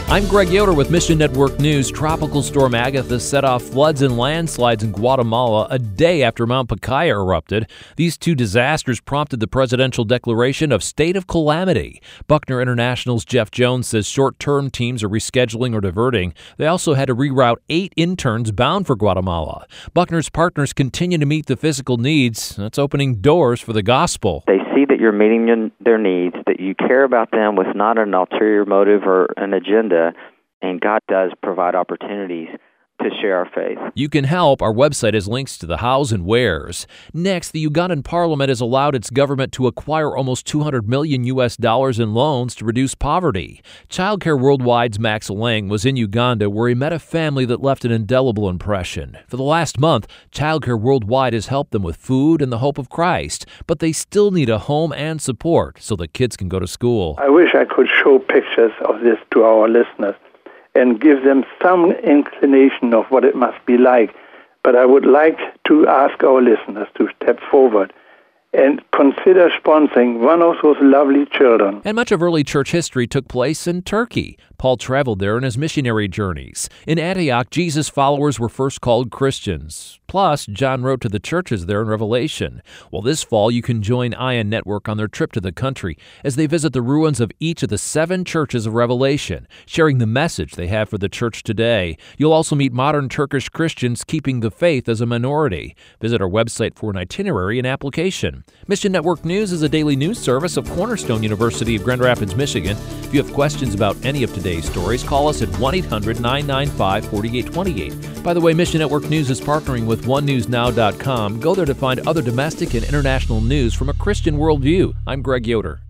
I'm Greg Yoder with Mission Network News. Tropical Storm Agatha set off floods and landslides in Guatemala a day after Mount Pacaya erupted. These two disasters prompted the presidential declaration of state of calamity. Buckner International's Jeff Jones says short-term teams are rescheduling or diverting. They also had to reroute 8 interns bound for Guatemala. Buckner's partners continue to meet the physical needs. That's opening doors for the gospel. They see that you're meeting their needs, that you care about them with not an ulterior motive or an agenda, and God does provide opportunities to share our faith. You can help. Our website has links to the hows and wheres. Next, the Ugandan parliament has allowed its government to acquire almost $200 million in loans to reduce poverty. Childcare Worldwide's Max Lang was in Uganda, where he met a family that left an indelible impression. For the last month, Childcare Worldwide has helped them with food and the hope of Christ, but they still need a home and support so the kids can go to school. I wish I could show pictures of this to our listeners and give them some inclination of what it must be like. But I would like to ask our listeners to step forward and consider sponsoring one of those lovely children. And much of early church history took place in Turkey. Paul traveled there in his missionary journeys. In Antioch, Jesus' followers were first called Christians. Plus, John wrote to the churches there in Revelation. Well, this fall, you can join Ion Network on their trip to the country as they visit the ruins of each of the 7 churches of Revelation, sharing the message they have for the church today. You'll also meet modern Turkish Christians keeping the faith as a minority. Visit our website for an itinerary and application. Mission Network News is a daily news service of Cornerstone University of Grand Rapids, Michigan. If you have questions about any of today's stories, call us at 1-800-995-4828. By the way, Mission Network News is partnering with OneNewsNow.com. Go there to find other domestic and international news from a Christian worldview. I'm Greg Yoder.